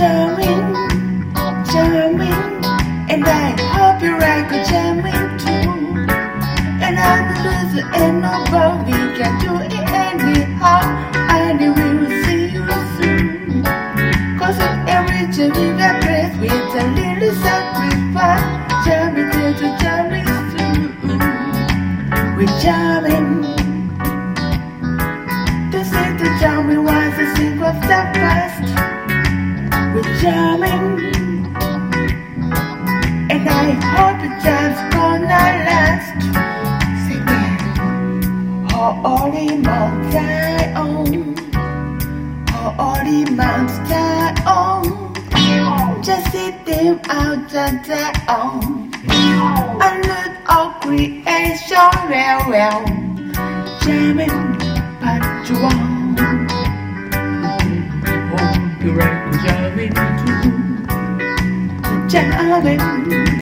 jamming, jamming, and I hope you like jamming too. And I'm a loser and nobody can do it anyhow. And we will see you soon. Cause in every jamming I press with a little sacrifice. Jamming till to jamming soon. We're jamming. This is the jamming was a single step past. We're jamming. And I hope it just gonna last. Sing it. Holy Mount Zion, Holy Mount Zion, just sit them out of Zion. I look all creation well, jamming, but you won't. Hope you like jamming too. Jamming.